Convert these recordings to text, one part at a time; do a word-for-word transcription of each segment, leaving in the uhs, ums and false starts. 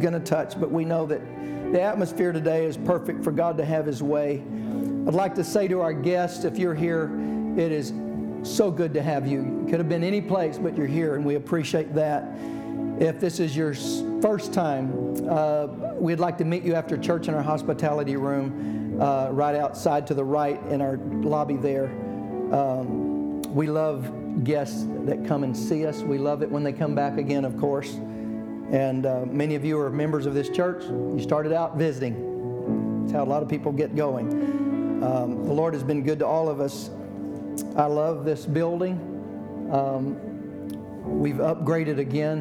going to touch, but we know that the atmosphere today is perfect for God to have His way. I'd like to say to our guests, if you're here, it is so good to have you. You could have been any place, but you're here, and we appreciate that. If this is your first time, uh, we'd like to meet you after church in our hospitality room, uh, right outside to the right in our lobby there. Um, we love guests that come and see us. We love it when they come back again, of course. And uh, many of you are members of this church. You started out visiting. That's how a lot of people get going. Um, the Lord has been good to all of us. I love this building. Um, we've upgraded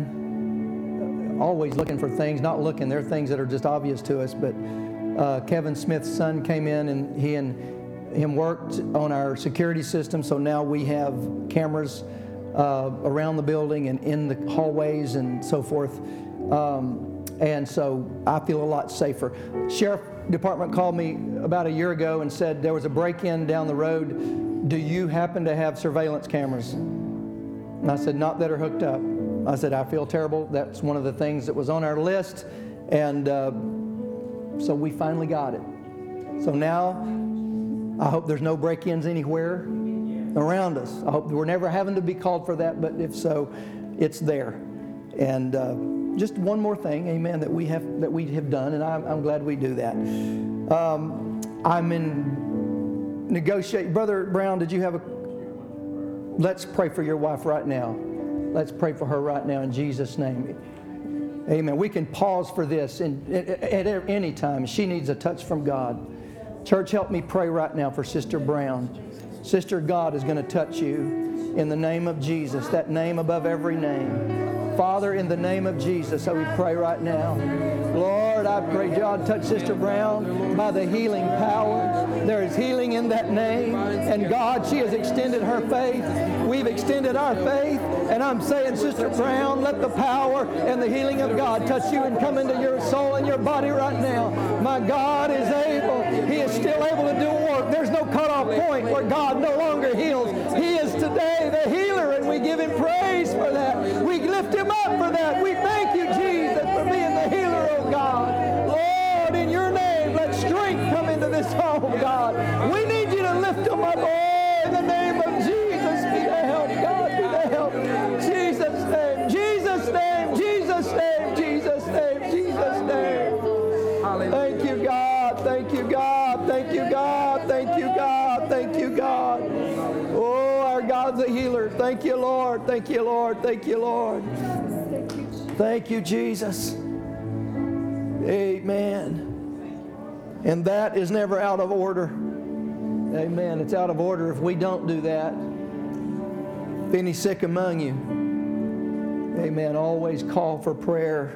again. Always looking for things, not looking. There are things that are just obvious to us. But uh, Kevin Smith's son came in, and he and him worked on our security system. So now we have cameras uh, around the building and in the hallways and so forth. Um, and so I feel a lot safer. Sheriff Department called me about a year ago and said there was a break-in down the road. Do you happen to have surveillance cameras? And I said, not that are hooked up. I said, I feel terrible. That's one of the things that was on our list. And uh, so we finally got it. So now I hope there's no break-ins anywhere around us. I hope we're never having to be called for that, but if so, it's there. And uh, just one more thing, amen, that we have that we have done, and I'm, I'm glad we do that. Um, I'm in negotiate. Brother Brown, did you have a... Let's pray for your wife right now. Let's pray for her right now in Jesus' name. Amen. We can pause for this and at any time. She needs a touch from God. Church, help me pray right now for Sister Brown. Sister, God is going to touch you in the name of Jesus, that name above every name. Father, in the name of Jesus, so we pray right now. Lord, I pray, God, touch Sister Brown by the healing power. There is healing in that name. And God, she has extended her faith. We've extended our faith. And I'm saying, Sister Brown, let the power and the healing of God touch you and come into your soul and your body right now. My God is able. He is still able to do work. There's no cutoff point where God no longer heals. He is today the healer, and we give Him praise for that. We lift Him up for that. We thank you, Jesus, for being the healer, oh God. Lord, in your name, let strength come into this home, God. We need you to lift them up, oh, in the name of Jesus. Be the help, God, be the help. Jesus' name, Jesus' name, Jesus' name, Jesus' name, Jesus' name. Thank you, God. Thank you, God. Thank you, God. Thank you, God. Thank you, God. Oh, our God's a healer. Thank you, Lord. Thank you, Lord. Thank you, Lord. Thank you, Jesus. Amen. And that is never out of order. Amen. It's out of order if we don't do that. If any sick among you, amen, always call for prayer.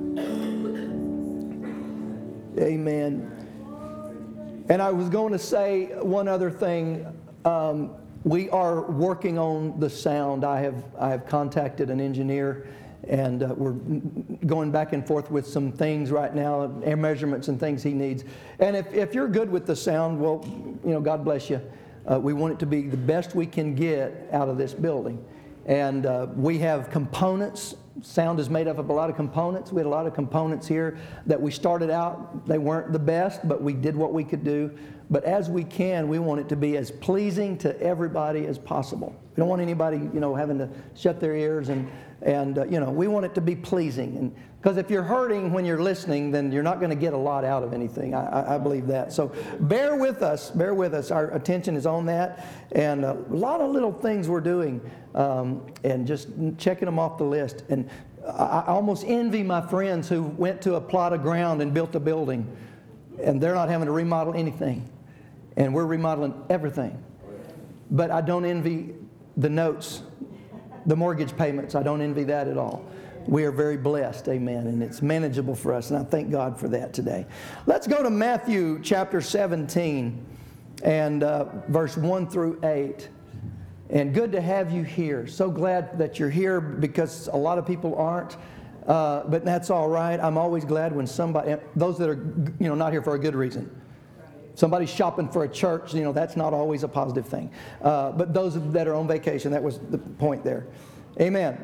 Amen. And I was going to say one other thing. Um, we are working on the sound. I have I have contacted an engineer, and uh, we're going back and forth with some things right now, air measurements and things he needs. And if, if you're good with the sound, well, you know, God bless you. Uh, we want it to be the best we can get out of this building. And uh, we have components. Sound is made up of a lot of components. We had a lot of components here that we started out. They weren't the best, but we did what we could do. But as we can, we want it to be as pleasing to everybody as possible. We don't want anybody, you know, having to shut their ears and, and uh, you know, we want it to be pleasing. And because if you're hurting when you're listening, then you're not going to get a lot out of anything. I, I, I believe that. So bear with us. Bear with us. Our attention is on that. And a lot of little things we're doing um, and just checking them off the list. And I, I almost envy my friends who went to a plot of ground and built a building. And they're not having to remodel anything. And we're remodeling everything. But I don't envy the notes, the mortgage payments. I don't envy that at all. We are very blessed, amen, and it's manageable for us, and I thank God for that today. Let's go to Matthew chapter seventeen and uh, verse one through eight. And good to have you here. So glad that you're here because a lot of people aren't, uh, but that's all right. I'm always glad when somebody, those that are, you know, not here for a good reason. Somebody's shopping for a church, you know, that's not always a positive thing. Uh, but those that are on vacation, that was the point there. Amen.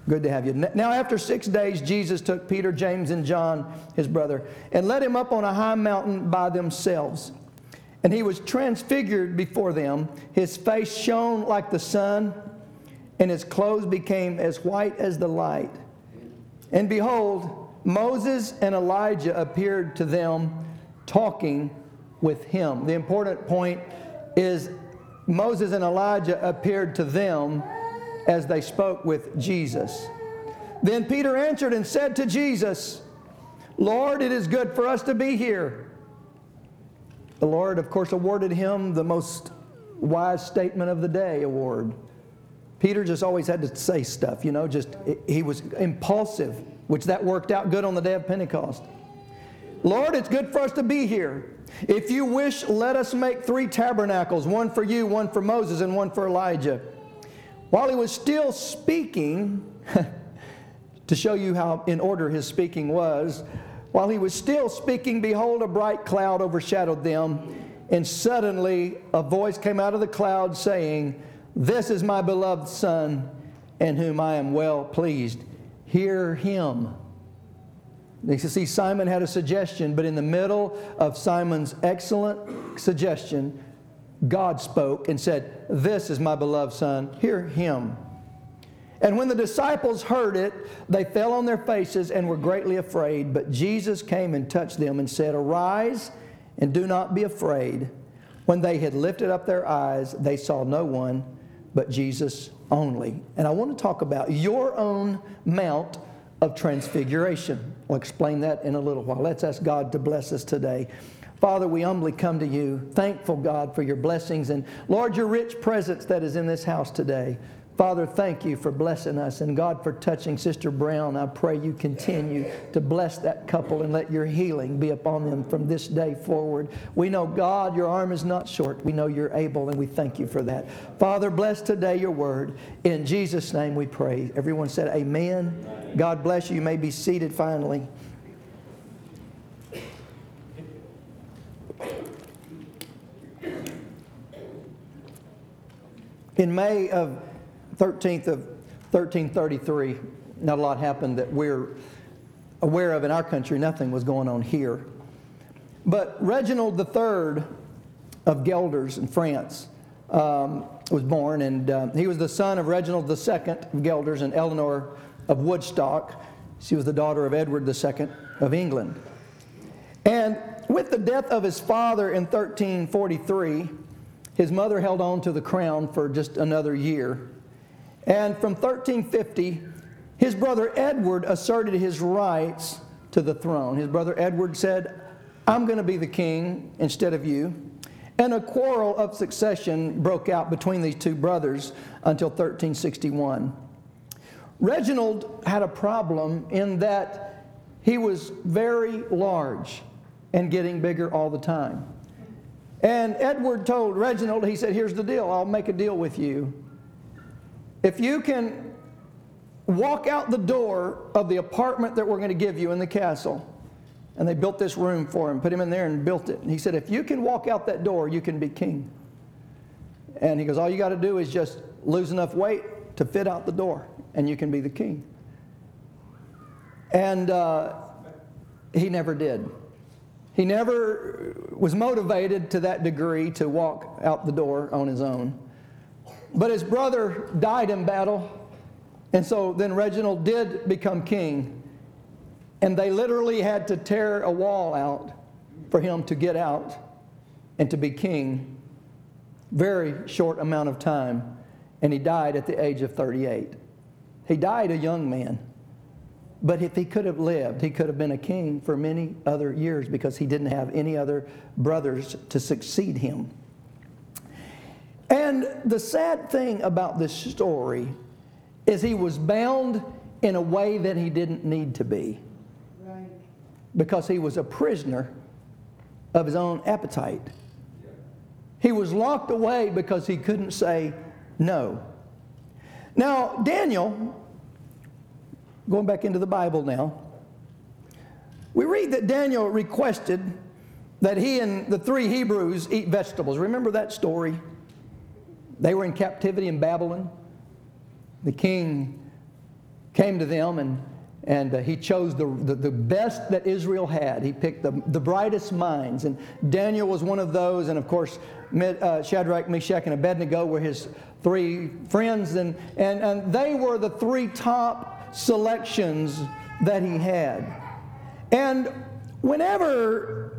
Good to have you. Now, after six days, Jesus took Peter, James, and John, his brother, and led him up on a high mountain by themselves. And he was transfigured before them. His face shone like the sun, and his clothes became as white as the light. And behold, Moses and Elijah appeared to them, talking with him. The important point is Moses and Elijah appeared to them as they spoke with Jesus. Then Peter answered and said to Jesus, Lord, it is good for us to be here. The Lord, of course, awarded him the most wise statement of the day award. Peter just always had to say stuff, you know, just he was impulsive, which that worked out good on the day of Pentecost. Lord, it's good for us to be here. If you wish, let us make three tabernacles, one for you, one for Moses, and one for Elijah. While he was still speaking, to show you how in order his speaking was, while he was still speaking, behold, a bright cloud overshadowed them, and suddenly a voice came out of the cloud saying, This is my beloved Son, in whom I am well pleased. Hear him. You see, Simon had a suggestion, but in the middle of Simon's excellent suggestion, God spoke and said, This is my beloved Son, hear him. And when the disciples heard it, they fell on their faces and were greatly afraid. But Jesus came and touched them and said, Arise and do not be afraid. When they had lifted up their eyes, they saw no one but Jesus only. And I want to talk about your own Mount of Transfiguration. I'll explain that in a little while. Let's ask God to bless us today. Father, we humbly come to you, thankful, God, for your blessings and, Lord, your rich presence that is in this house today. Father, thank you for blessing us, and God, for touching Sister Brown. I pray you continue to bless that couple and let your healing be upon them from this day forward. We know, God, your arm is not short. We know you're able, and we thank you for that. Father, bless today your word. In Jesus' name we pray. Everyone said amen. God bless you. You may be seated finally. In May of thirteenth of thirteen thirty-three, not a lot happened that we're aware of in our country. Nothing was going on here. But Reginald the Third of Gelders in France um, was born, and uh, he was the son of Reginald the Second of Gelders and Eleanor of Woodstock. She was the daughter of Edward the Second of England. And with the death of his father in thirteen forty-three, his mother held on to the crown for just another year. And from thirteen fifty, his brother Edward asserted his rights to the throne. His brother Edward said, I'm going to be the king instead of you. And a quarrel of succession broke out between these two brothers until thirteen sixty-one. Reginald had a problem in that he was very large and getting bigger all the time. And Edward told Reginald, he said, here's the deal, I'll make a deal with you. If you can walk out the door of the apartment that we're going to give you in the castle, and they built this room for him, put him in there and built it. And he said, if you can walk out that door, you can be king. And he goes, all you got to do is just lose enough weight to fit out the door, and you can be the king. And uh, he never did. He never was motivated to that degree to walk out the door on his own. But his brother died in battle, and so then Reginald did become king. And they literally had to tear a wall out for him to get out and to be king. Very short amount of time. And he died at the age of thirty-eight. He died a young man. But if he could have lived, he could have been a king for many other years because he didn't have any other brothers to succeed him. And the sad thing about this story is he was bound in a way that he didn't need to be. Right. Because he was a prisoner of his own appetite. He was locked away because he couldn't say no. Now, Daniel, going back into the Bible now, we read that Daniel requested that he and the three Hebrews eat vegetables. Remember that story? They were in captivity in Babylon. The king came to them, and, and uh, he chose the, the, the best that Israel had. He picked the, the brightest minds. And Daniel was one of those. And of course, uh, Shadrach, Meshach, and Abednego were his three friends. And, and, and they were the three top selections that he had. And whenever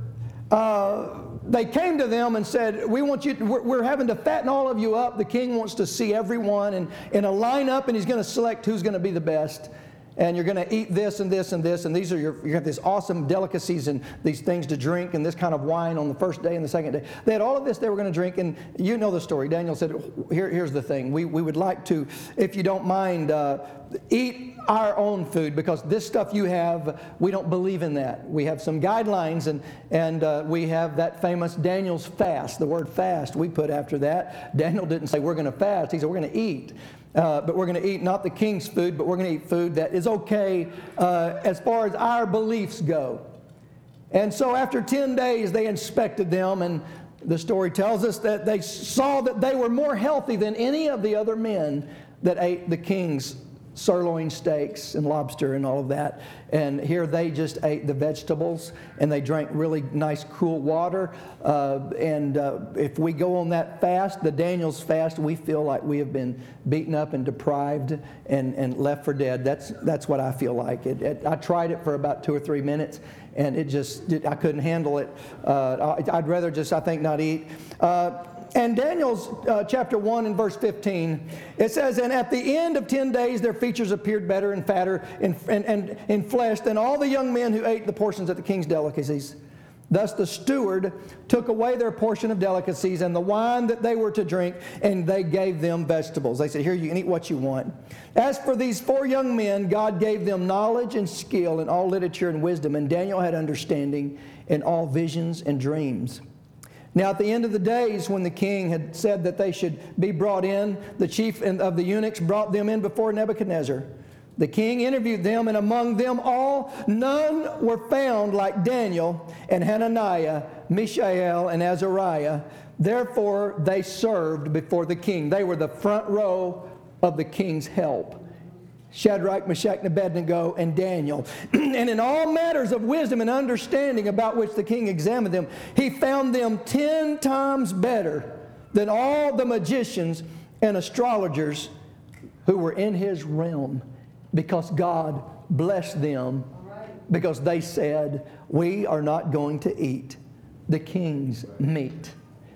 uh, they came to them and said, we want you, to, we're, we're having to fatten all of you up. The king wants to see everyone in, in a lineup, and he's going to select who's going to be the best. And you're going to eat this and this and this, and these are your, you have these awesome delicacies and these things to drink and this kind of wine on the first day and the second day. They had all of this they were going to drink, and you know the story. Daniel said, Here, here's the thing. We, we would like to, if you don't mind, uh, eat our own food, because this stuff you have, we don't believe in that. We have some guidelines, and, and uh, we have that famous Daniel's fast, the word fast we put after that. Daniel didn't say we're going to fast. He said we're going to eat. Uh, but we're going to eat not the king's food, but we're going to eat food that is okay uh, as far as our beliefs go. And so after ten days, they inspected them, and the story tells us that they saw that they were more healthy than any of the other men that ate the king's sirloin steaks and lobster and all of that. And here they just ate the vegetables, and they drank really nice cool water. Uh, and uh, if we go on that fast, the Daniel's fast, we feel like we have been beaten up and deprived and, and left for dead. That's that's what I feel like. It, it, I tried it for about two or three minutes, and it just, it, I couldn't handle it. Uh, I'd rather just, I think, not eat. Uh, And Daniel's uh, chapter one and verse fifteen, it says, and at the end of ten days their features appeared better and fatter in, and, and in flesh than all the young men who ate the portions of the king's delicacies. Thus the steward took away their portion of delicacies and the wine that they were to drink, and they gave them vegetables. They said, here, you can eat what you want. As for these four young men, God gave them knowledge and skill in all literature and wisdom, and Daniel had understanding in all visions and dreams. Now at the end of the days, when the king had said that they should be brought in, the chief of the eunuchs brought them in before Nebuchadnezzar. The king interviewed them, and among them all, none were found like Daniel and Hananiah, Mishael, and Azariah. Therefore they served before the king. They were the front row of the king's help. Shadrach, Meshach, and Abednego, and Daniel. And in all matters of wisdom and understanding about which the king examined them, he found them ten times better than all the magicians and astrologers who were in his realm, because God blessed them, because they said, we are not going to eat the king's meat.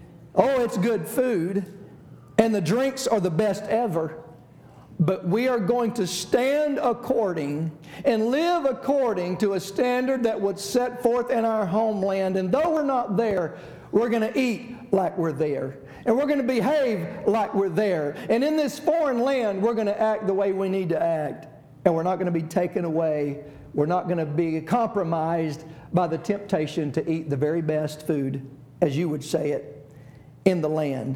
Oh, it's good food, and the drinks are the best ever. But we are going to stand according and live according to a standard that was set forth in our homeland. And though we're not there, we're going to eat like we're there. And we're going to behave like we're there. And in this foreign land, we're going to act the way we need to act. And we're not going to be taken away. We're not going to be compromised by the temptation to eat the very best food, as you would say it, in the land.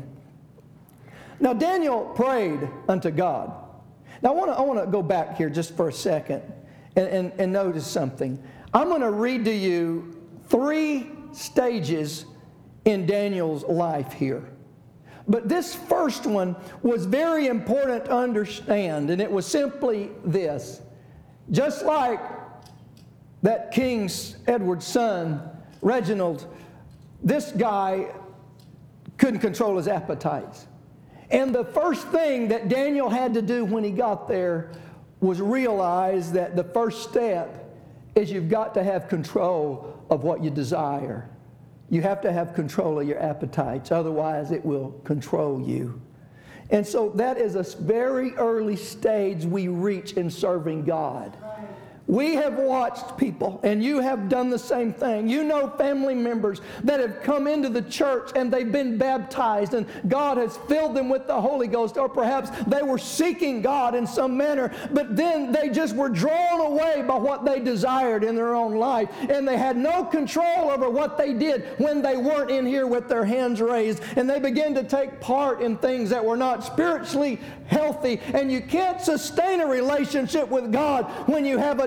Now Daniel prayed unto God. Now, I want to I want to go back here just for a second and, and, and notice something. I'm going to read to you three stages in Daniel's life here. But this first one was very important to understand, and it was simply this. Just like that King Edward's son, Reginald, this guy couldn't control his appetites. And the first thing that Daniel had to do when he got there was realize that the first step is you've got to have control of what you desire. You have to have control of your appetites, otherwise it will control you. And so that is a very early stage we reach in serving God. We have watched people, and you have done the same thing. You know family members that have come into the church and they've been baptized and God has filled them with the Holy Ghost, or perhaps they were seeking God in some manner, but then they just were drawn away by what they desired in their own life, and they had no control over what they did when they weren't in here with their hands raised, and they began to take part in things that were not spiritually healthy. And you can't sustain a relationship with God when you have a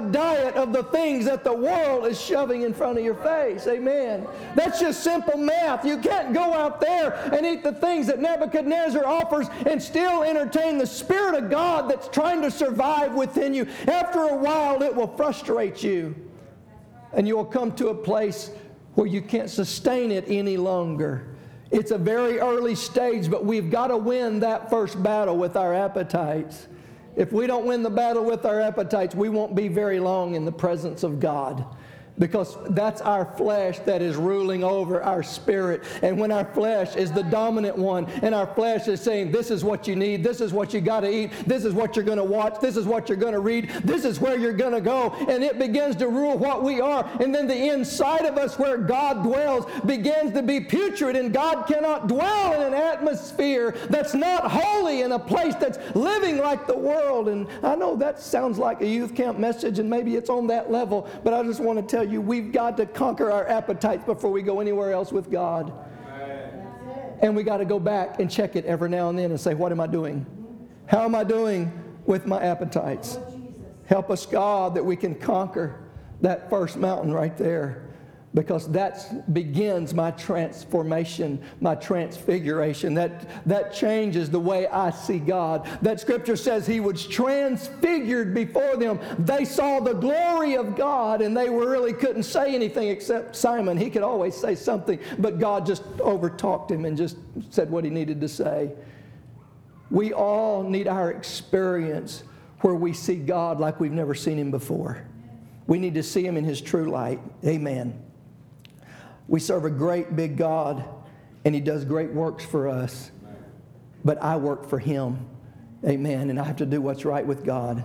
diet of the things that the world is shoving in front of your face. Amen. That's just simple math. You can't go out there and eat the things that Nebuchadnezzar offers and still entertain the Spirit of God that's trying to survive within you. After a while, it will frustrate you. And you will come to a place where you can't sustain it any longer. It's a very early stage, but we've got to win that first battle with our appetites. If we don't win the battle with our appetites, we won't be very long in the presence of God. Because that's our flesh that is ruling over our spirit. And when our flesh is the dominant one, and our flesh is saying, this is what you need, this is what you got to eat, this is what you're going to watch, this is what you're going to read, this is where you're going to go, and it begins to rule what we are. And then the inside of us where God dwells begins to be putrid, and God cannot dwell in an atmosphere that's not holy, in a place that's living like the world. And I know that sounds like a youth camp message, and maybe it's on that level, but I just want to tell you, you, we've got to conquer our appetites before we go anywhere else with God. And we got to go back and check it every now and then and say, what am I doing? How am I doing with my appetites? Help us, God, that we can conquer that first mountain right there. Because that begins my transformation, my transfiguration. That, that changes the way I see God. That scripture says he was transfigured before them. They saw the glory of God, and they were really couldn't say anything except Simon. He could always say something, but God just overtalked him and just said what he needed to say. We all need our experience where we see God like we've never seen him before. We need to see him in his true light. Amen. We serve a great big God, and he does great works for us. But I work for him. Amen. And I have to do what's right with God.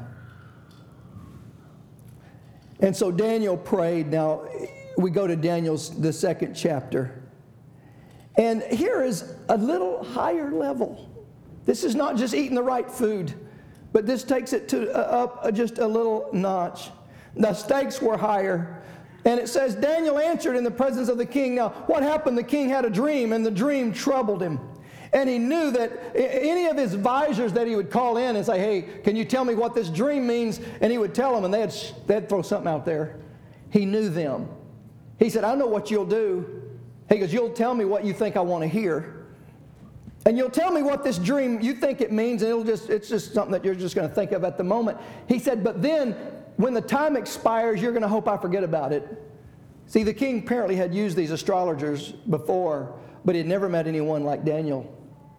And so Daniel prayed. Now, we go to Daniel's, the second chapter. And here is a little higher level. This is not just eating the right food, but this takes it to uh, up uh, just a little notch. The stakes were higher. And it says, Daniel answered in the presence of the king. Now, what happened? The king had a dream, and the dream troubled him. And he knew that any of his advisors that he would call in and say, hey, can you tell me what this dream means? And he would tell them, and they'd, they'd throw something out there. He knew them. He said, I know what you'll do. He goes, you'll tell me what you think I want to hear. And you'll tell me what this dream you think it means, and it'll just it's just something that you're just going to think of at the moment. He said, but then when the time expires, you're going to hope I forget about it. See, the king apparently had used these astrologers before, but he had never met anyone like Daniel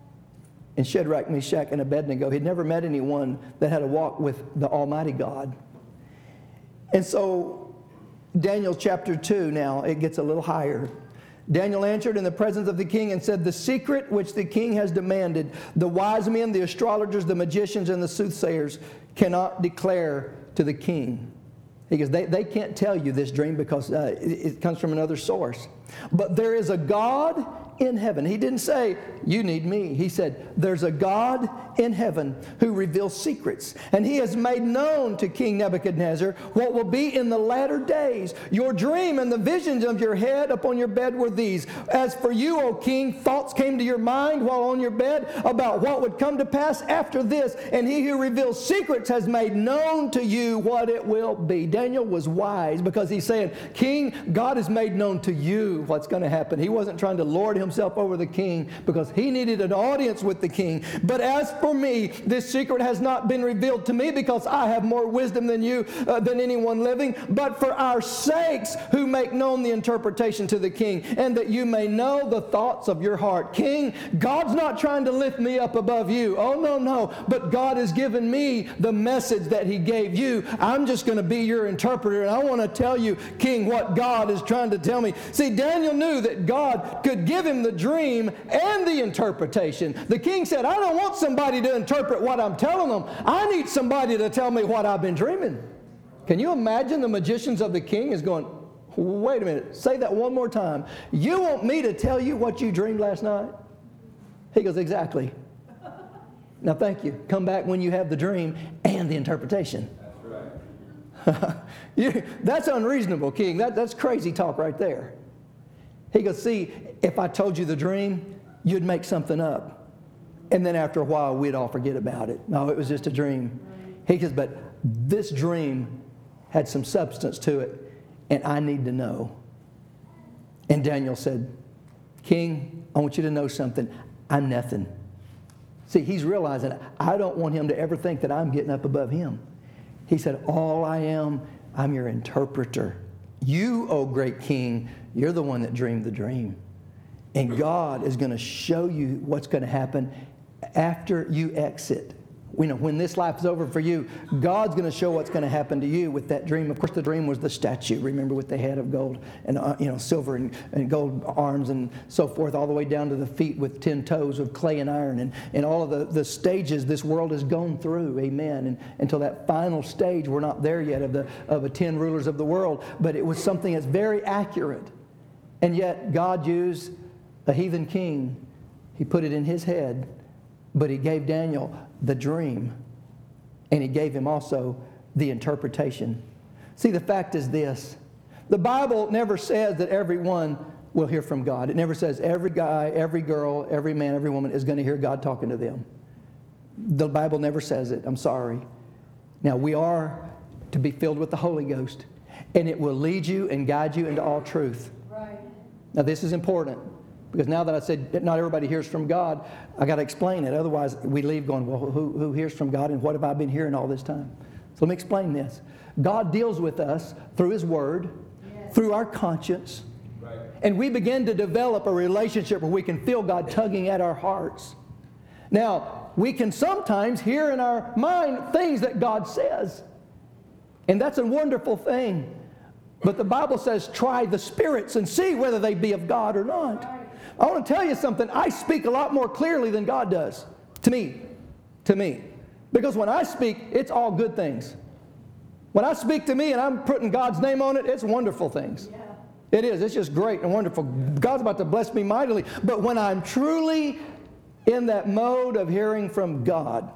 and Shadrach, Meshach, and Abednego. He'd never met anyone that had a walk with the Almighty God. And so Daniel chapter two now, it gets a little higher. Daniel answered in the presence of the king and said, the secret which the king has demanded, the wise men, the astrologers, the magicians, and the soothsayers cannot declare to the king. He goes, they, they can't tell you this dream because uh, it, it comes from another source. But there is a God in heaven. He didn't say, you need me. He said, there's a God in heaven who reveals secrets. And he has made known to King Nebuchadnezzar what will be in the latter days. Your dream and the visions of your head upon your bed were these. As for you, O king, thoughts came to your mind while on your bed about what would come to pass after this. And he who reveals secrets has made known to you what it will be. Daniel was wise because he's saying, King, God has made known to you what's going to happen. He wasn't trying to lord himself over the king because he needed an audience with the king. But as for me, this secret has not been revealed to me because I have more wisdom than you, uh, than anyone living, but for our sakes who make known the interpretation to the king, and that you may know the thoughts of your heart. King, God's not trying to lift me up above you. Oh, no, no. But God has given me the message that he gave you. I'm just going to be your interpreter, and I want to tell you, King, what God is trying to tell me. See, Daniel knew that God could give him the dream and the interpretation. The king said, I don't want somebody to interpret what I'm telling them. I need somebody to tell me what I've been dreaming. Can you imagine the magicians of the king is going, wait a minute, say that one more time. You want me to tell you what you dreamed last night? He goes, exactly. Now thank you. Come back when you have the dream and the interpretation. That's right. you, that's unreasonable, king. That, that's crazy talk right there. He goes, see, if I told you the dream, you'd make something up. And then after a while, we'd all forget about it. No, it was just a dream. He goes, but this dream had some substance to it, and I need to know. And Daniel said, King, I want you to know something. I'm nothing. See, he's realizing, I don't want him to ever think that I'm getting up above him. He said, all I am, I'm your interpreter. You, O great king, you're the one that dreamed the dream. And God is going to show you what's going to happen after you exit. You know, when this life is over for you, God's going to show what's going to happen to you with that dream. Of course, the dream was the statue, remember, with the head of gold and, uh, you know, silver and, and gold arms and so forth, all the way down to the feet with ten toes of clay and iron and, and all of the, the stages this world has gone through, amen, and until that final stage. We're not there yet of the of the ten rulers of the world, but it was something that's very accurate. And yet, God used a heathen king. He put it in his head, but he gave Daniel the dream, and he gave him also the interpretation. See, the fact is this. The Bible never says that everyone will hear from God. It never says every guy, every girl, every man, every woman is going to hear God talking to them. The Bible never says it. I'm sorry. Now, we are to be filled with the Holy Ghost, and it will lead you and guide you into all truth. Right. Now, this is important. Because now that I said that not everybody hears from God, I got to explain it. Otherwise, we leave going, well, who, who hears from God and what have I been hearing all this time? So let me explain this. God deals with us through His Word, yes, through our conscience. Right. And we begin to develop a relationship where we can feel God tugging at our hearts. Now, we can sometimes hear in our mind things that God says. And that's a wonderful thing. But the Bible says, try the spirits and see whether they be of God or not. Right. I want to tell you something. I speak a lot more clearly than God does. To me. To me. Because when I speak, it's all good things. When I speak to me and I'm putting God's name on it, it's wonderful things. Yeah. It is. It's just great and wonderful. God's about to bless me mightily. But when I'm truly in that mode of hearing from God,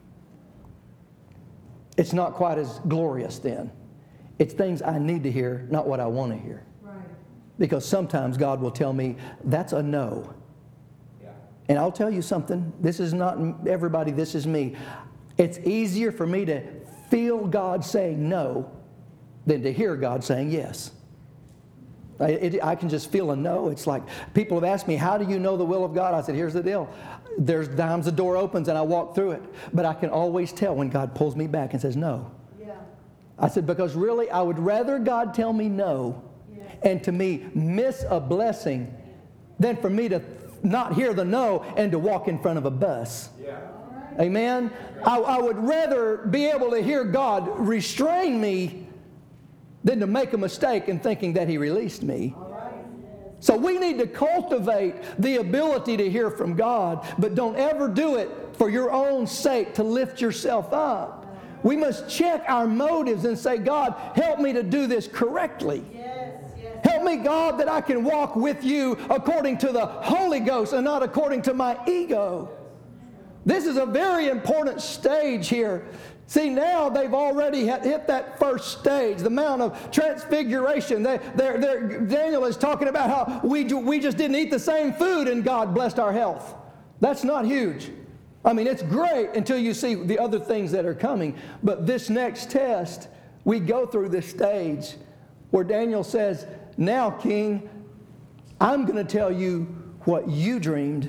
it's not quite as glorious then. It's things I need to hear, not what I want to hear. Because sometimes God will tell me, that's a no. Yeah. And I'll tell you something. This is not everybody. This is me. It's easier for me to feel God saying no than to hear God saying yes. I, it, I can just feel a no. It's like people have asked me, how do you know the will of God? I said, here's the deal. There's times the door opens and I walk through it. But I can always tell when God pulls me back and says no. Yeah. I said, because really, I would rather God tell me no and to me miss a blessing than for me to not hear the no and to walk in front of a bus. Yeah. Amen? I, I would rather be able to hear God restrain me than to make a mistake in thinking that He released me. So we need to cultivate the ability to hear from God, but don't ever do it for your own sake to lift yourself up. We must check our motives and say, God, help me to do this correctly. Help me, God, that I can walk with you according to the Holy Ghost and not according to my ego. This is a very important stage here. See, now they've already hit that first stage, the Mount of Transfiguration. They, they're, they're, Daniel is talking about how we, we just didn't eat the same food and God blessed our health. That's not huge. I mean, it's great until you see the other things that are coming. But this next test, we go through this stage where Daniel says, now, King, I'm going to tell you what you dreamed.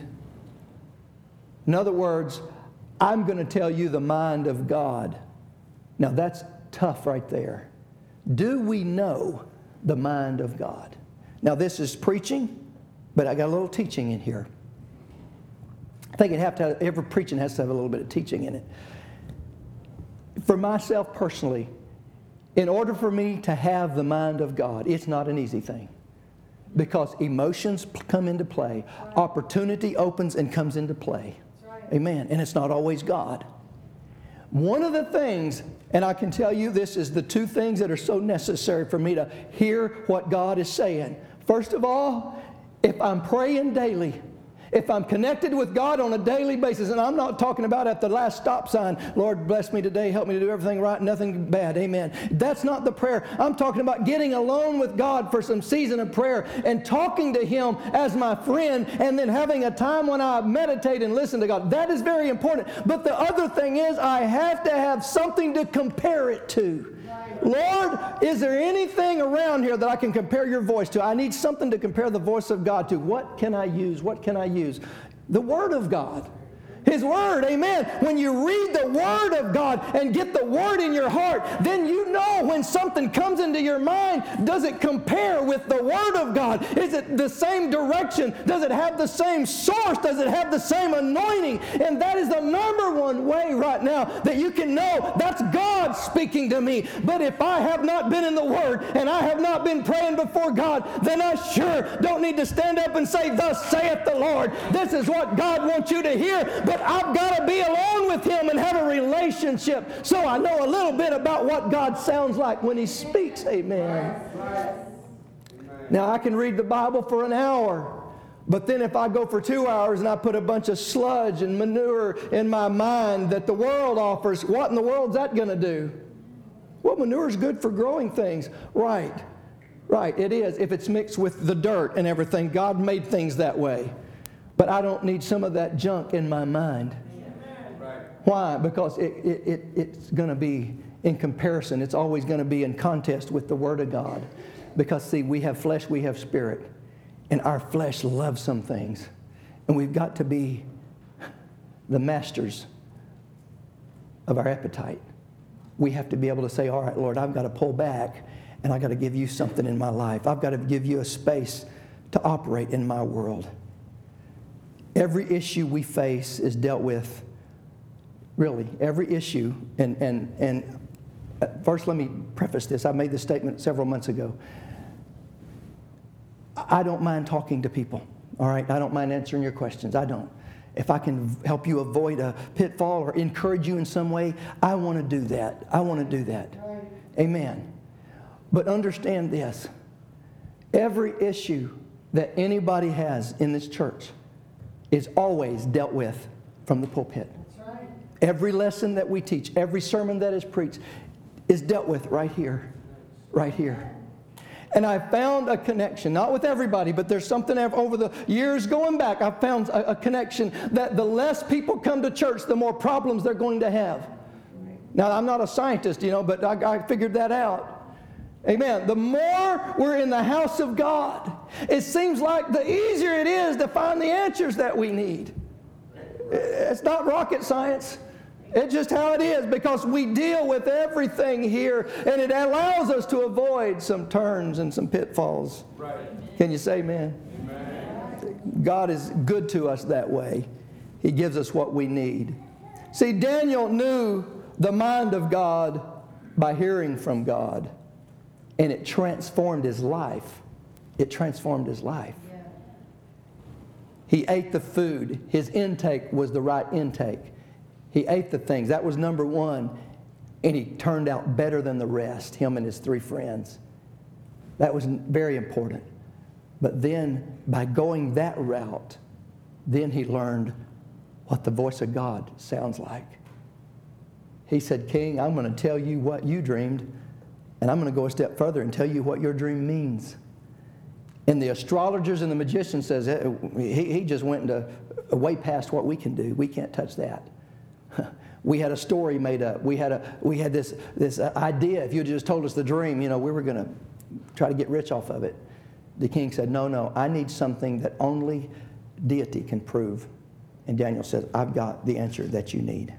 In other words, I'm going to tell you the mind of God. Now, that's tough right there. Do we know the mind of God? Now, this is preaching, but I got a little teaching in here. I think it have to have, every preaching has to have a little bit of teaching in it. For myself personally, in order for me to have the mind of God, it's not an easy thing. Because emotions come into play. Right. Opportunity opens and comes into play. Right. Amen. And it's not always God. One of the things, and I can tell you this is the two things that are so necessary for me to hear what God is saying. First of all, if I'm praying daily, if I'm connected with God on a daily basis, and I'm not talking about at the last stop sign, Lord, bless me today, help me to do everything right, nothing bad, amen. That's not the prayer. I'm talking about getting alone with God for some season of prayer and talking to Him as my friend and then having a time when I meditate and listen to God. That is very important. But the other thing is I have to have something to compare it to. Lord, is there anything around here that I can compare your voice to? I need something to compare the voice of God to. What can I use? What can I use? The Word of God. His Word, amen. When you read the Word of God and get the Word in your heart, then you know when something comes into your mind, does it compare with the Word of God? Is it the same direction? Does it have the same source? Does it have the same anointing? And that is the number one way right now that you can know that's God speaking to me. But if I have not been in the Word and I have not been praying before God, then I sure don't need to stand up and say, thus saith the Lord. This is what God wants you to hear. But I've got to be alone with Him and have a relationship so I know a little bit about what God sounds like when He speaks. Amen. Now, I can read the Bible for an hour, but then if I go for two hours and I put a bunch of sludge and manure in my mind that the world offers, what in the world is that going to do? Well, manure is good for growing things. Right. Right, it is. If it's mixed with the dirt and everything, God made things that way. But I don't need some of that junk in my mind. Right. Why? Because it, it, it, it's going to be in comparison. It's always going to be in contest with the Word of God. Because, see, we have flesh, we have spirit. And our flesh loves some things. And we've got to be the masters of our appetite. We have to be able to say, all right, Lord, I've got to pull back. And I've got to give you something in my life. I've got to give you a space to operate in my world. Every issue we face is dealt with, really, every issue. And, and, and first, let me preface this. I made this statement several months ago. I don't mind talking to people, all right? I don't mind answering your questions. I don't. If I can help you avoid a pitfall or encourage you in some way, I want to do that. I want to do that. Amen. But understand this. Every issue that anybody has in this church is always dealt with from the pulpit. That's right. Every lesson that we teach, every sermon that is preached is dealt with right here, right here. And I found a connection, not with everybody, but there's something over the years going back, I found a, a connection that the less people come to church, the more problems they're going to have. Now, I'm not a scientist, you know, but I, I figured that out. Amen. The more we're in the house of God, it seems like the easier it is to find the answers that we need. It's not rocket science. It's just how it is because we deal with everything here and it allows us to avoid some turns and some pitfalls. Right. Can you say amen? Amen? God is good to us that way. He gives us what we need. See, Daniel knew the mind of God by hearing from God. And it transformed his life. It transformed his life. Yeah. He ate the food. His intake was the right intake. He ate the things. That was number one. And he turned out better than the rest, him and his three friends. That was very important. But then, by going that route, then he learned what the voice of God sounds like. He said, King, I'm going to tell you what you dreamed. And I'm going to go a step further and tell you what your dream means. And the astrologers and the magician says, he, he just went into way past what we can do. We can't touch that. We had a story made up. We had a we had this this idea. If you had just told us the dream, you know, we were going to try to get rich off of it. The king said, no, no, I need something that only deity can prove. And Daniel said, I've got the answer that you need.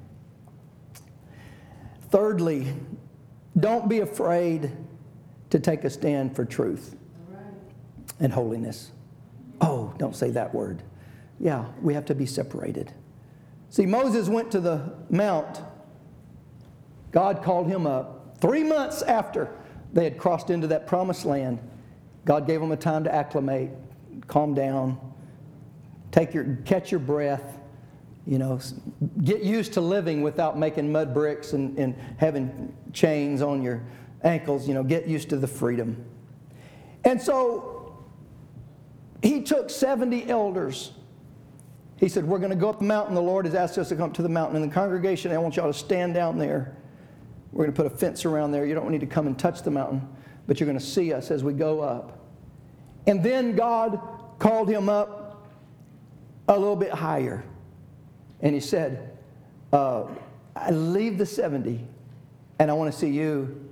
Thirdly, don't be afraid to take a stand for truth and holiness. Oh, don't say that word. Yeah, we have to be separated. See, Moses went to the mount. God called him up. Three months after they had crossed into that promised land, God gave them a time to acclimate, calm down, take your, catch your breath, you know, get used to living without making mud bricks and, and having chains on your ankles, you know, get used to the freedom. And so he took seventy elders. He said, we're going to go up the mountain. The Lord has asked us to come up to the mountain. And the congregation, I want y'all to stand down there. We're going to put a fence around there. You don't need to come and touch the mountain, but you're going to see us as we go up. And then God called him up a little bit higher. And he said, uh, I leave the seventy, and I want to see you.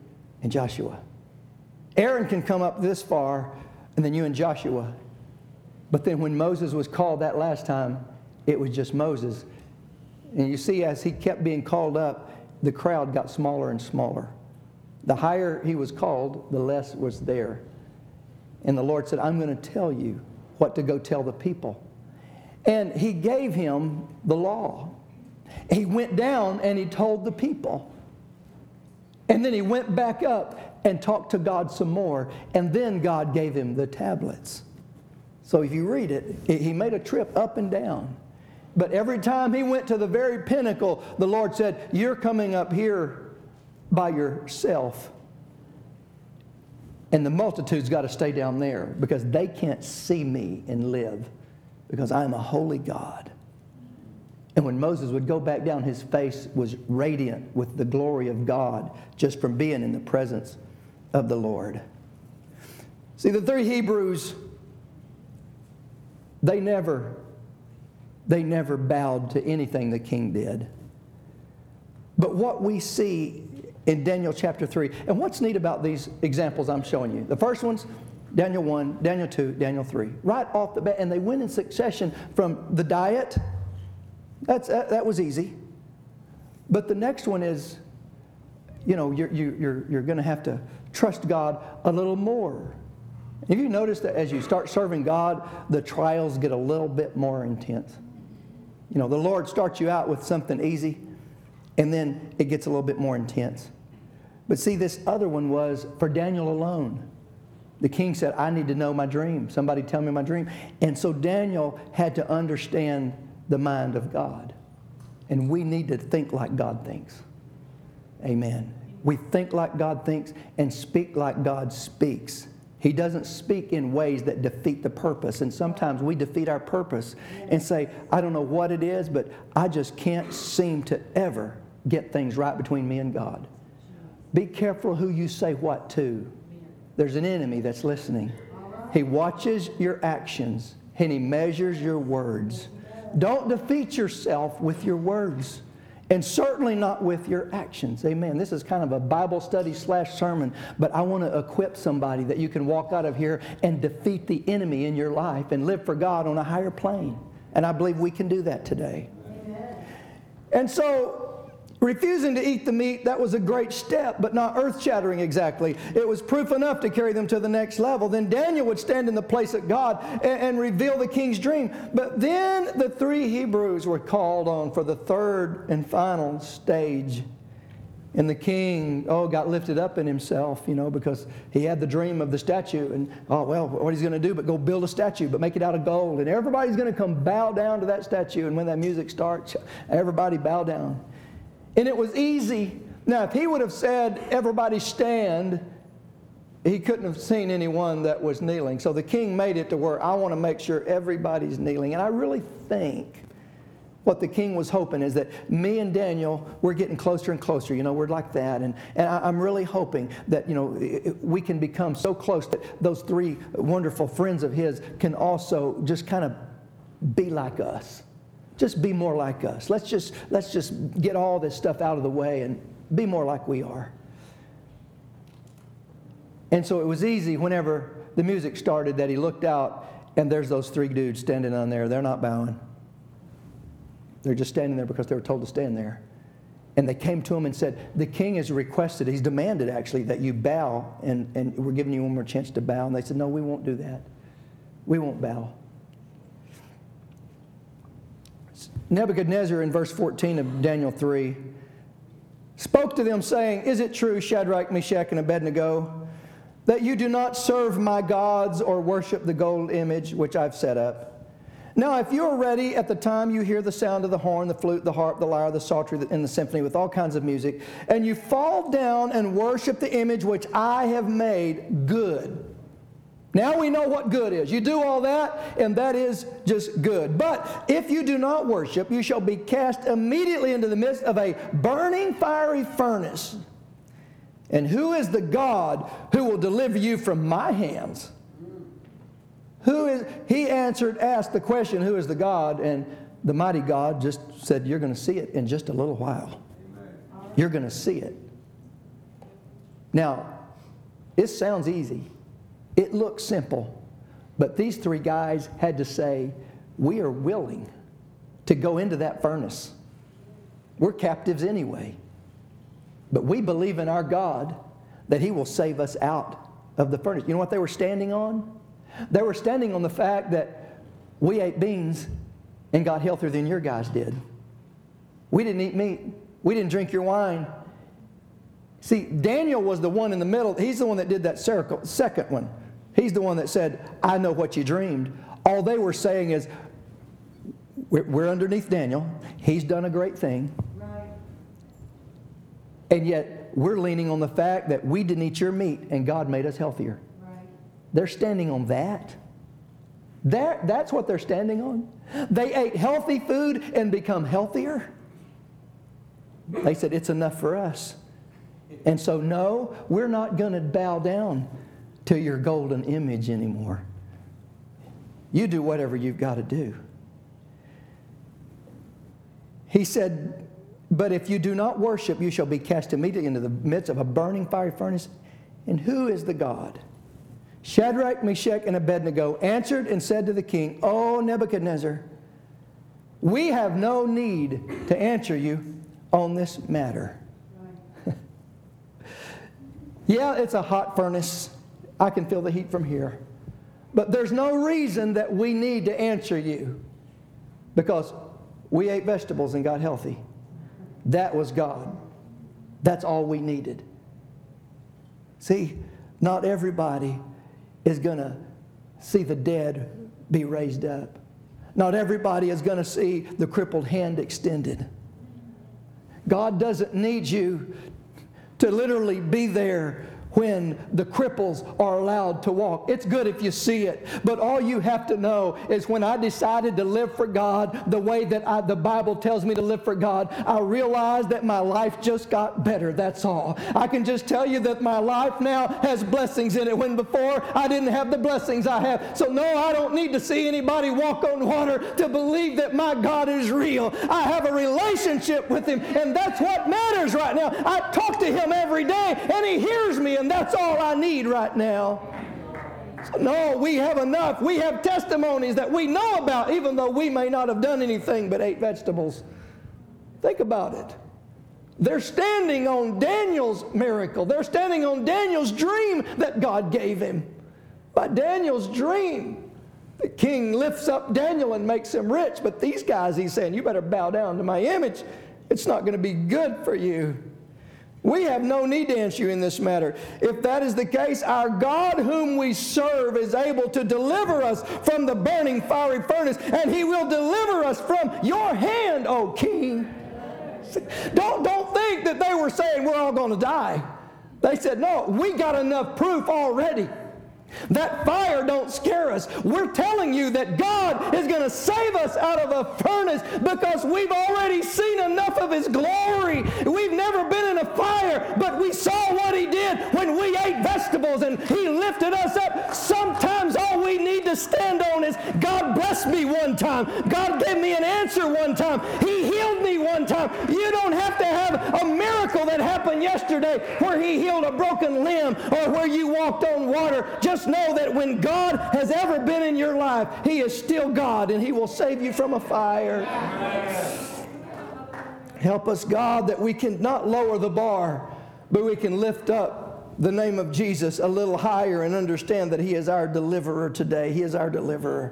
and Joshua. Aaron can come up this far, and then you and Joshua. But then when Moses was called that last time, it was just Moses. And you see, as he kept being called up, the crowd got smaller and smaller. The higher he was called, the less was there. And the Lord said, I'm going to tell you what to go tell the people. And he gave him the law. He went down and he told the people. And then he went back up and talked to God some more. And then God gave him the tablets. So if you read it, he made a trip up and down. But every time he went to the very pinnacle, the Lord said, you're coming up here by yourself. And the multitude's got to stay down there because they can't see me and live because I am a holy God. And when Moses would go back down, his face was radiant with the glory of God just from being in the presence of the Lord. See, the three Hebrews, they never, they never bowed to anything the king did. But what we see in Daniel chapter three, and what's neat about these examples I'm showing you, the first one's Daniel one, Daniel two, Daniel three, right off the bat, and they went in succession from the diet. That's, that, that was easy. But the next one is, you know, you're, you're, you're going to have to trust God a little more. Have you noticed that as you start serving God, the trials get a little bit more intense? You know, the Lord starts you out with something easy, and then it gets a little bit more intense. But see, this other one was for Daniel alone. The king said, I need to know my dream. Somebody tell me my dream. And so Daniel had to understand the mind of God. And we need to think like God thinks. Amen. We think like God thinks and speak like God speaks. He doesn't speak in ways that defeat the purpose. And sometimes we defeat our purpose and say, I don't know what it is, but I just can't seem to ever get things right between me and God. Be careful who you say what to. There's an enemy that's listening. He watches your actions and he measures your words. Don't defeat yourself with your words, and certainly not with your actions. Amen. This is kind of a Bible study slash sermon, but I want to equip somebody that you can walk out of here and defeat the enemy in your life and live for God on a higher plane. And I believe we can do that today. Amen. And so, refusing to eat the meat, that was a great step, but not earth-shattering exactly. It was proof enough to carry them to the next level. Then Daniel would stand in the place of God and, and reveal the king's dream. But then the three Hebrews were called on for the third and final stage. And the king, oh, got lifted up in himself, you know, because he had the dream of the statue. And, oh, well, what he's going to do but go build a statue, but make it out of gold. And everybody's going to come bow down to that statue. And when that music starts, everybody bow down. And it was easy. Now, if he would have said, everybody stand, he couldn't have seen anyone that was kneeling. So the king made it to where I want to make sure everybody's kneeling. And I really think what the king was hoping is that me and Daniel, we're getting closer and closer. You know, we're like that. And, and I, I'm really hoping that, you know, we can become so close that those three wonderful friends of his can also just kind of be like us. Just be more like us. Let's just, let's just get all this stuff out of the way and be more like we are. And so it was easy whenever the music started that he looked out and there's those three dudes standing on there. They're not bowing. They're just standing there because they were told to stand there. And they came to him and said, the king has requested, he's demanded actually, that you bow, and, and we're giving you one more chance to bow. And they said, no, we won't do that. We won't bow. Nebuchadnezzar in verse fourteen of Daniel three spoke to them saying, is it true, Shadrach, Meshach, and Abednego, that you do not serve my gods or worship the gold image which I've set up? Now, if you are ready at the time you hear the sound of the horn, the flute, the harp, the lyre, the psaltery, and the symphony with all kinds of music, and you fall down and worship the image which I have made, good. Now we know what good is. You do all that, and that is just good. But if you do not worship, you shall be cast immediately into the midst of a burning fiery furnace. And who is the God who will deliver you from my hands? Who is? He answered, asked the question, who is the God? And the mighty God just said, you're going to see it in just a little while. You're going to see it. Now, It sounds easy. It looks simple. But these three guys had to say, we are willing to go into that furnace. We're captives anyway. But we believe in our God that He will save us out of the furnace. You know what they were standing on? They were standing on the fact that we ate beans and got healthier than your guys did. We didn't eat meat. We didn't drink your wine. See, Daniel was the one in the middle. He's the one that did that second one. He's the one that said, I know what you dreamed. All they were saying is, we're, we're underneath Daniel. He's done a great thing. Right. And yet, we're leaning on the fact that we didn't eat your meat and God made us healthier. Right. They're standing on that. That. That's what they're standing on. They ate healthy food and become healthier. They said, it's enough for us. And so, no, we're not going to bow down to your golden image anymore. You do whatever you've got to do. He said, but if you do not worship, you shall be cast immediately into the midst of a burning fiery furnace. And who is the God? Shadrach, Meshach, and Abednego answered and said to the king, O Nebuchadnezzar, we have no need to answer you on this matter. Yeah, it's a hot furnace. I can feel the heat from here. But there's no reason that we need to answer you, because we ate vegetables and got healthy. That was God. That's all we needed. See, not everybody is going to see the dead be raised up. Not everybody is going to see the crippled hand extended. God doesn't need you to literally be there when the cripples are allowed to walk. It's good if you see it, but all you have to know is when I decided to live for God the way that I, the Bible tells me to live for God, I realized that my life just got better, that's all. I can just tell you that my life now has blessings in it, when before I didn't have the blessings I have. So no, I don't need to see anybody walk on water to believe that my God is real. I have a relationship with Him, and that's what matters right now. I talk to Him every day, and He hears me, and that's all I need right now. So no, we have enough. We have testimonies that we know about, even though we may not have done anything but ate vegetables. Think about it. They're standing on Daniel's miracle. They're standing on Daniel's dream that God gave him. By Daniel's dream, the king lifts up Daniel and makes him rich. But these guys, he's saying, you better bow down to my image. It's not going to be good for you. We have no need to answer you in this matter. If that is the case, our God whom we serve is able to deliver us from the burning fiery furnace, and He will deliver us from your hand, O king. Don't, don't think that they were saying we're all going to die. They said, no, we got enough proof already. That fire don't scare us. We're telling you that God is going to save us out of a furnace because we've already seen enough of His glory. We've never been in a fire, but we saw what He did when we ate vegetables and He lifted us up. Sometimes all we need to stand on is, God blessed me one time. God gave me an answer one time. He healed me one time. You don't have to have a miracle that happened yesterday where He healed a broken limb or where you walked on water. Just know that when God has ever been in your life, He is still God, and He will save you from a fire. Help us, God, that we can not lower the bar, but we can lift up the name of Jesus a little higher and understand that He is our deliverer today. He is our deliverer.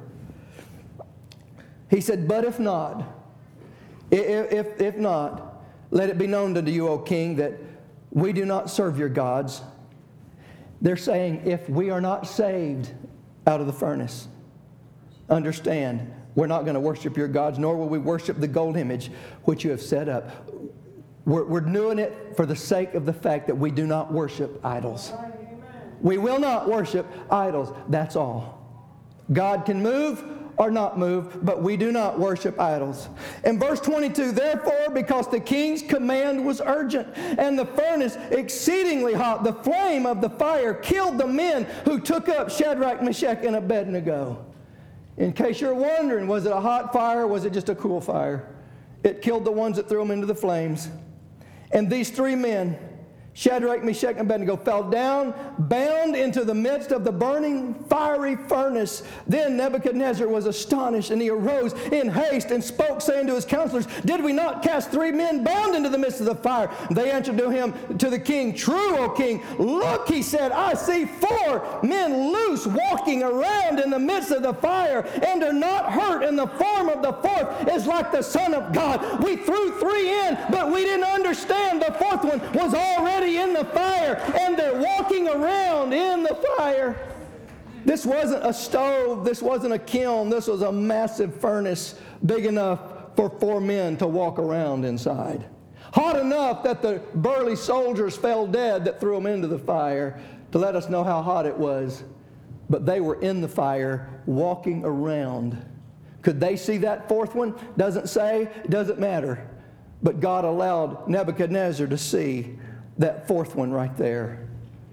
He said, but if not, if, if, if not, let it be known unto you, O king, that we do not serve your gods. They're saying, if we are not saved out of the furnace, understand, we're not going to worship your gods, nor will we worship the gold image which you have set up. We're, we're doing it for the sake of the fact that we do not worship idols. We will not worship idols. That's all. God can move or not move, but we do not worship idols. In verse twenty-two, therefore, because the king's command was urgent, and the furnace exceedingly hot, the flame of the fire killed the men who took up Shadrach, Meshach, and Abednego. In case you're wondering, was it a hot fire or was it just a cool fire? It killed the ones that threw them into the flames. And these three men, Shadrach, Meshach, and Abednego fell down, bound into the midst of the burning fiery furnace. Then Nebuchadnezzar was astonished, and he arose in haste and spoke, saying to his counselors, Did we not cast three men bound into the midst of the fire? They answered to him, to the king, True, O king. Look, he said, I see four men loose walking around in the midst of the fire, and are not hurt, and the form of the fourth is like the Son of God. We threw three in, but we didn't understand the fourth one was already in the fire, and they're walking around in the fire. This wasn't a stove. This wasn't a kiln. This was a massive furnace big enough for four men to walk around inside. Hot enough that the burly soldiers fell dead that threw them into the fire, to let us know how hot it was. But they were in the fire walking around. Could they see that fourth one? Doesn't say. Doesn't matter. But God allowed Nebuchadnezzar to see that fourth one right there.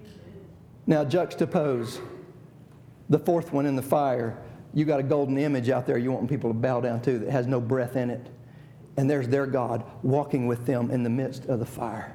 Now juxtapose the fourth one in the fire. You got a golden image out there you want people to bow down to that has no breath in it. And there's their God walking with them in the midst of the fire.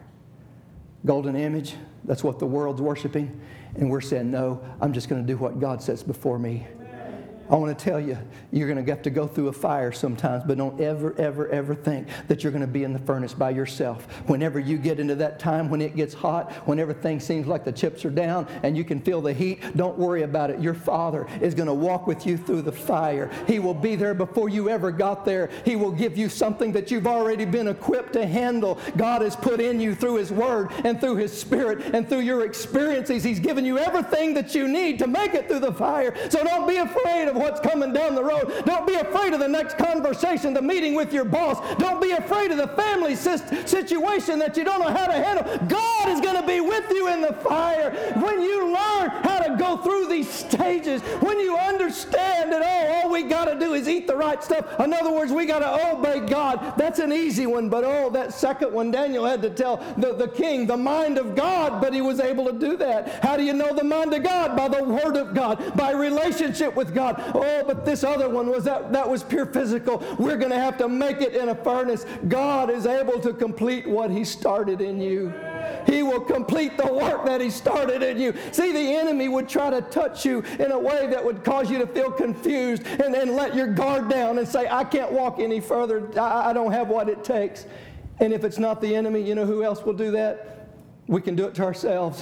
Golden image, that's what the world's worshiping. And we're saying, no, I'm just going to do what God sets before me. I want to tell you, you're going to have to go through a fire sometimes, but don't ever, ever, ever think that you're going to be in the furnace by yourself. Whenever you get into that time when it gets hot, when everything seems like the chips are down and you can feel the heat, don't worry about it. Your Father is going to walk with you through the fire. He will be there before you ever got there. He will give you something that you've already been equipped to handle. God has put in you through His Word and through His Spirit and through your experiences. He's given you everything that you need to make it through the fire. So don't be afraid of what's coming down the road. Don't be afraid of the next conversation, the meeting with your boss. Don't be afraid of the family situation that you don't know how to handle. God is going to be with you in the fire. When you learn how to go through these stages, when you understand that, oh, all we got to do is eat the right stuff. In other words, we got to obey God. That's an easy one, but oh, that second one, Daniel had to tell the, the king the mind of God, but he was able to do that. How do you know the mind of God? By the Word of God, by relationship with God. Oh, but this other one was that, that was pure physical. We're going to have to make it in a furnace. God is able to complete what He started in you. He will complete the work that He started in you. See, the enemy would try to touch you in a way that would cause you to feel confused and then let your guard down and say, I can't walk any further. I, I don't have what it takes. And if it's not the enemy, you know who else will do that? We can do it to ourselves.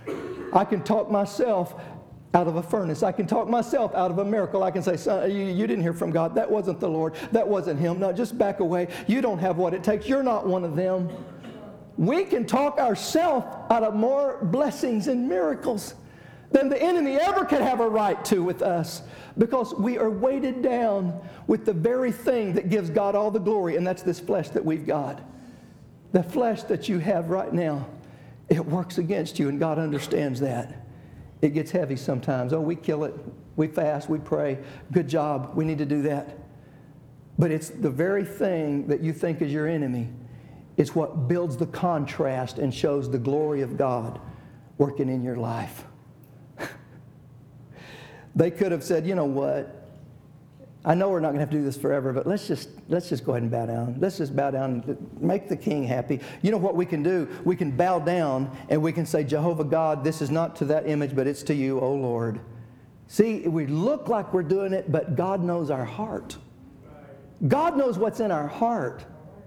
I can talk myself out of a furnace. I can talk myself out of a miracle. I can say, son, you, you didn't hear from God. That wasn't the Lord. That wasn't Him. No, just back away. You don't have what it takes. You're not one of them. We can talk ourselves out of more blessings and miracles than the enemy ever could have a right to with us, because we are weighted down with the very thing that gives God all the glory, and that's this flesh that we've got. The flesh that you have right now, it works against you, and God understands that. It gets heavy sometimes. Oh, we kill it. We fast. We pray. Good job. We need to do that. But it's the very thing that you think is your enemy. It's what builds the contrast and shows the glory of God working in your life. They could have said, you know what? I know we're not going to have to do this forever, but let's just let's just go ahead and bow down. Let's just bow down and make the king happy. You know what we can do? We can bow down and we can say, Jehovah God, this is not to that image, but it's to you, O Lord. See, we look like we're doing it, but God knows our heart. God knows what's in our heart.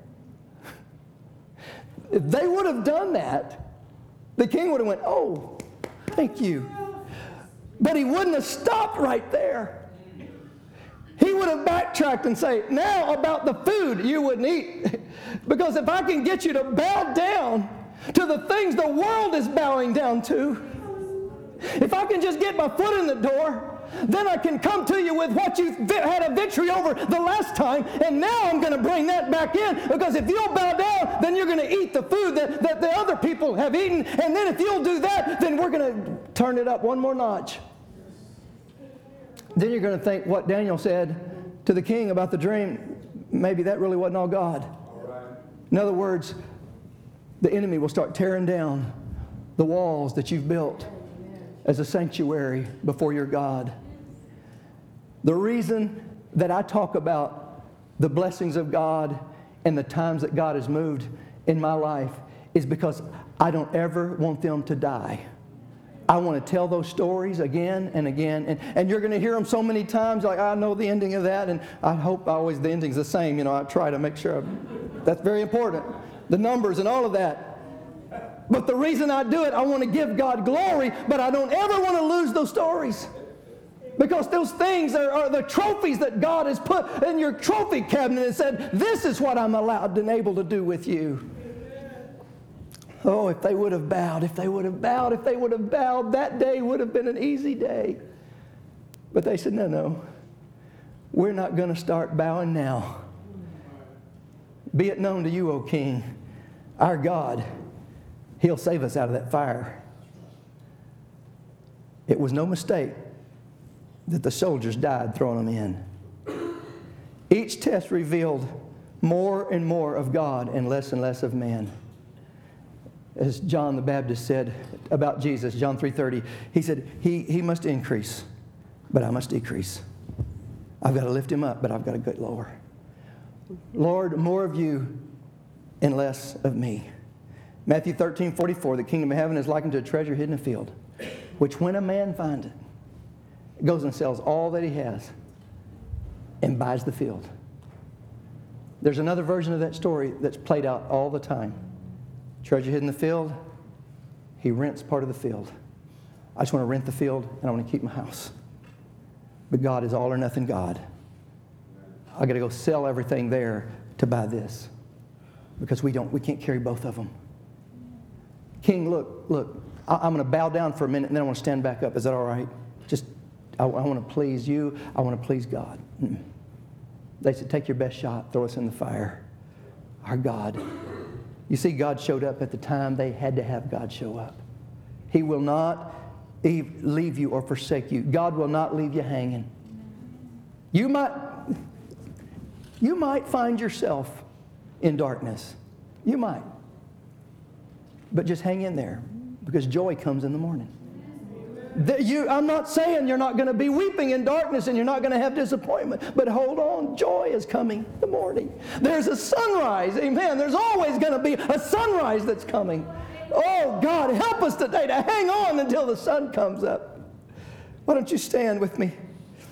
If they would have done that, the king would have went, oh, thank you. But he wouldn't have stopped right there. He would have backtracked and say, now about the food you wouldn't eat. Because if I can get you to bow down to the things the world is bowing down to, if I can just get my foot in the door, then I can come to you with what you had a victory over the last time, and now I'm going to bring that back in, because if you'll bow down, then you're going to eat the food that, that the other people have eaten, and then if you'll do that, then we're going to turn it up one more notch. Then you're going to think what Daniel said to the king about the dream, maybe that really wasn't all God. All right. In other words, the enemy will start tearing down the walls that you've built as a sanctuary before your God. The reason that I talk about the blessings of God and the times that God has moved in my life is because I don't ever want them to die. I want to tell those stories again and again. And, and you're going to hear them so many times, like, I know the ending of that, and I hope always the ending's the same. You know, I try to make sure. I, that's very important. The numbers and all of that. But the reason I do it, I want to give God glory, but I don't ever want to lose those stories. Because those things are, are the trophies that God has put in your trophy cabinet and said, this is what I'm allowed and able to do with you. Oh, if they would have bowed, if they would have bowed, if they would have bowed, that day would have been an easy day. But they said, no, no, we're not going to start bowing now. Be it known to you, O King, our God, He'll save us out of that fire. It was no mistake that the soldiers died throwing them in. Each test revealed more and more of God and less and less of man. As John the Baptist said about Jesus, John three thirty, he said, he, he must increase, but I must decrease. I've got to lift him up, but I've got to get lower. Lord, more of you and less of me. Matthew thirteen forty-four, the kingdom of heaven is likened to a treasure hidden in a field, which when a man finds it, goes and sells all that he has and buys the field. There's another version of that story that's played out all the time. Treasure hidden in the field, he rents part of the field. I just want to rent the field and I want to keep my house. But God is all or nothing God. I got to go sell everything there to buy this because we don't, we can't carry both of them. King, look, look, I, I'm going to bow down for a minute and then I want to stand back up. Is that all right? Just, I, I want to please you. I want to please God. Mm. They said, take your best shot, throw us in the fire. Our God. You see, God showed up at the time they had to have God show up. He will not leave you or forsake you. God will not leave you hanging. You might, you might find yourself in darkness. You might. But just hang in there because joy comes in the morning. The, you, I'm not saying you're not going to be weeping in darkness and you're not going to have disappointment, but hold on, joy is coming in the morning. There's a sunrise, amen. There's always going to be a sunrise that's coming. Oh, God, help us today to hang on until the sun comes up. Why don't you stand with me?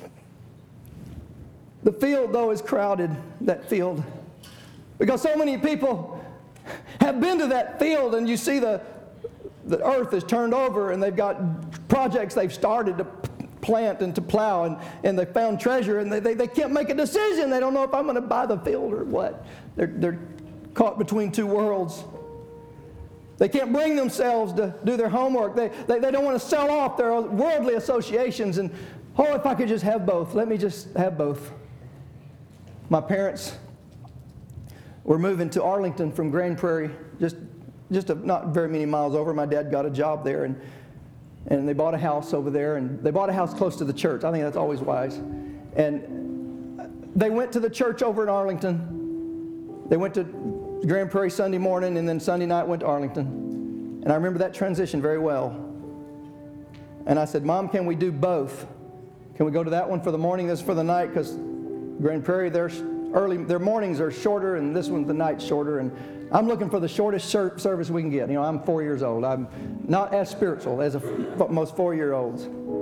The field, though, is crowded, that field, because so many people have been to that field and you see the The earth is turned over and they've got projects they've started to plant and to plow and, and they found treasure and they, they, they can't make a decision. They don't know if I'm going to buy the field or what. They're, they're caught between two worlds. They can't bring themselves to do their homework. They, they, they don't want to sell off their worldly associations and, oh, if I could just have both. Let me just have both. My parents were moving to Arlington from Grand Prairie, just Just a, not very many miles over. My dad got a job there, and and they bought a house over there, and they bought a house close to the church. I think that's always wise. And they went to the church over in Arlington. They went to Grand Prairie Sunday morning, and then Sunday night went to Arlington. And I remember that transition very well. And I said, Mom, can we do both? Can we go to that one for the morning, this for the night? Because Grand Prairie, their early, their mornings are shorter, and this one, the night's shorter. And I'm looking for the shortest service we can get. You know, I'm four years old. I'm not as spiritual as a, most four-year-olds.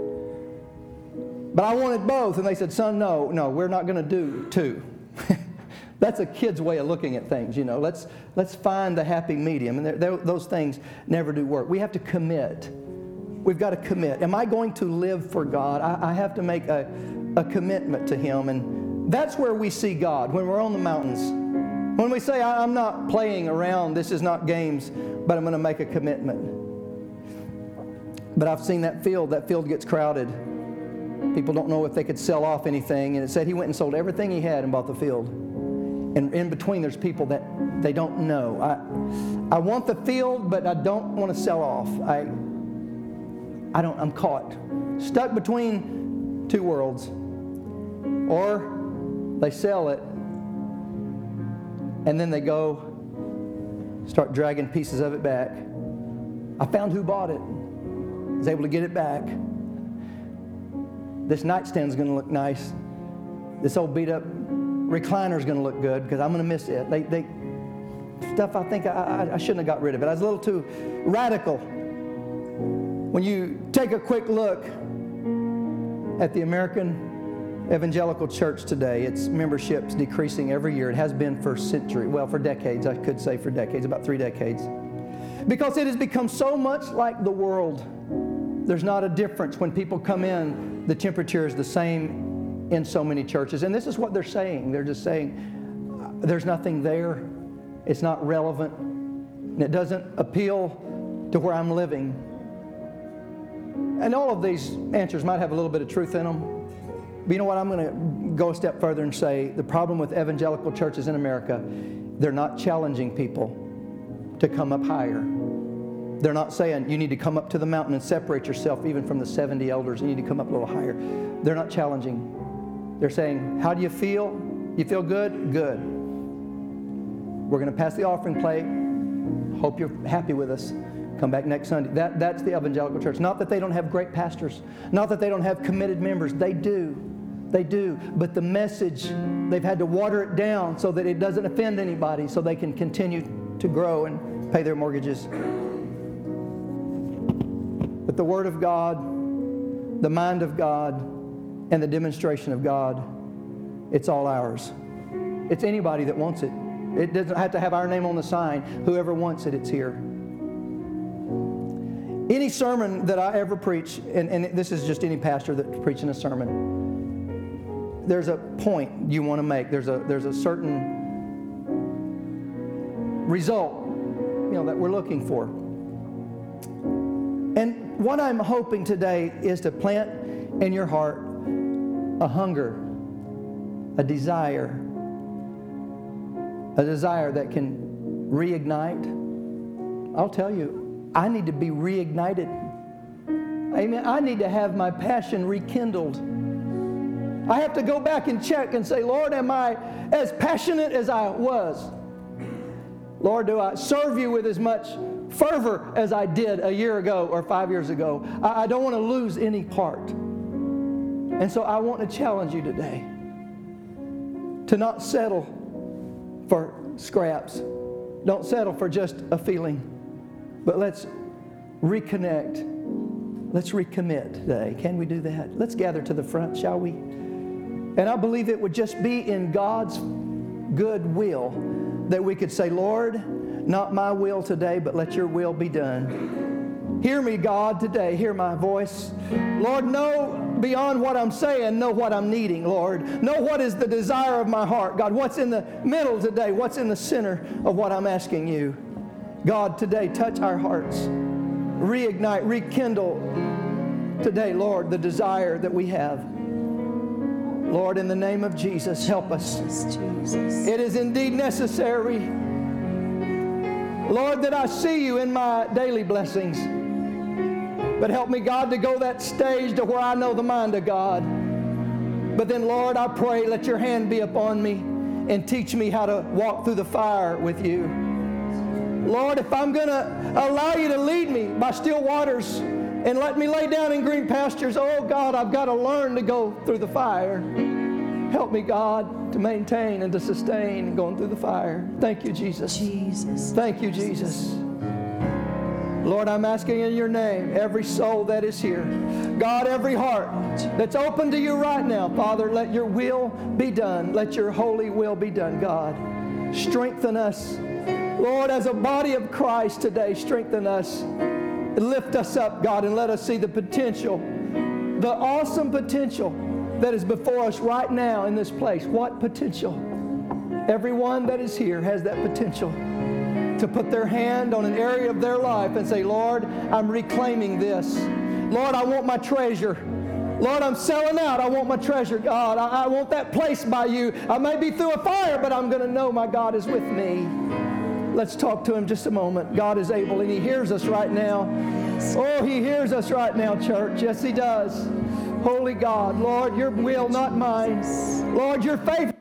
But I wanted both, and they said, son, no, no, we're not going to do two. That's a kid's way of looking at things, you know. Let's let's find the happy medium, and they're, they're, those things never do work. We have to commit. We've got to commit. Am I going to live for God? I, I have to make a, a commitment to Him, and that's where we see God, when we're on the mountains. When we say, I'm not playing around, this is not games, but I'm going to make a commitment. But I've seen that field. That field gets crowded. People don't know if they could sell off anything. And it said he went and sold everything he had and bought the field. And in between, there's people that they don't know. I, I want the field, but I don't want to sell off. I, I don't, I'm caught. Stuck between two worlds. Or they sell it, and then they go start dragging pieces of it back. I found who bought it. I was able to get it back. This nightstand's going to look nice. This old beat-up recliner's going to look good because I'm going to miss it. They, they, stuff I think I, I, I shouldn't have got rid of it. I was a little too radical. When you take a quick look at the American Evangelical Church today, its membership's decreasing every year. It has been for century, well, for decades, I could say for decades, about three decades. Because it has become so much like the world. There's not a difference. When people come in, the temperature is the same in so many churches. And this is what they're saying. They're just saying, there's nothing there. It's not relevant. And it doesn't appeal to where I'm living. And all of these answers might have a little bit of truth in them. But you know what? I'm going to go a step further and say the problem with evangelical churches in America, they're not challenging people to come up higher. They're not saying you need to come up to the mountain and separate yourself even from the seventy elders. You need to come up a little higher. They're not challenging. They're saying, how do you feel? You feel good? Good. We're going to pass the offering plate. Hope you're happy with us. Come back next Sunday. That, that's the evangelical church. Not that they don't have great pastors. Not that they don't have committed members. They do. They do. But the message, they've had to water it down so that it doesn't offend anybody, so they can continue to grow and pay their mortgages. But the Word of God, the mind of God, and the demonstration of God, it's all ours. It's anybody that wants it. It doesn't have to have our name on the sign. Whoever wants it, it's here. Any sermon that I ever preach, and, and this is just any pastor that's preaching a sermon, there's a point you want to make. There's a there's a certain result, you know, that we're looking for. And what I'm hoping today is to plant in your heart a hunger, a desire, a desire that can reignite. I'll tell you, I need to be reignited. Amen. I need to have my passion rekindled. I have to go back and check and say, Lord, am I as passionate as I was? Lord, do I serve you with as much fervor as I did a year ago or five years ago? I, I don't want to lose any part. And so I want to challenge you today to not settle for scraps. Don't settle for just a feeling. But let's reconnect. Let's recommit today. Can we do that? Let's gather to the front, shall we? And I believe it would just be in God's good will that we could say, Lord, not my will today, but let your will be done. Hear me, God, today. Hear my voice. Lord, know beyond what I'm saying, know what I'm needing, Lord. Know what is the desire of my heart. God, what's in the middle today? What's in the center of what I'm asking you? God, today, touch our hearts. Reignite, rekindle today, Lord, the desire that we have. Lord, in the name of Jesus, help us. Jesus. It is indeed necessary, Lord, that I see you in my daily blessings. But help me, God, to go that stage to where I know the mind of God. But then, Lord, I pray, let your hand be upon me and teach me how to walk through the fire with you. Lord, if I'm going to allow you to lead me by still waters and let me lay down in green pastures, oh God, I've got to learn to go through the fire. Help me, God, to maintain and to sustain going through the fire. Thank you, Jesus. Jesus. Thank you, Jesus. Lord, I'm asking in your name, every soul that is here, God, every heart that's open to you right now, Father, let your will be done. Let your holy will be done, God. Strengthen us. Lord, as a body of Christ today, strengthen us. Lift us up, God, and let us see the potential, the awesome potential that is before us right now in this place. What potential? Everyone that is here has that potential to put their hand on an area of their life and say, Lord, I'm reclaiming this. Lord, I want my treasure. Lord, I'm selling out. I want my treasure, God. I, I want that place by you. I may be through a fire, but I'm going to know my God is with me. Let's talk to him just a moment. God is able, and he hears us right now. Oh, he hears us right now, church. Yes, he does. Holy God, Lord, your will, not mine. Lord, your faith.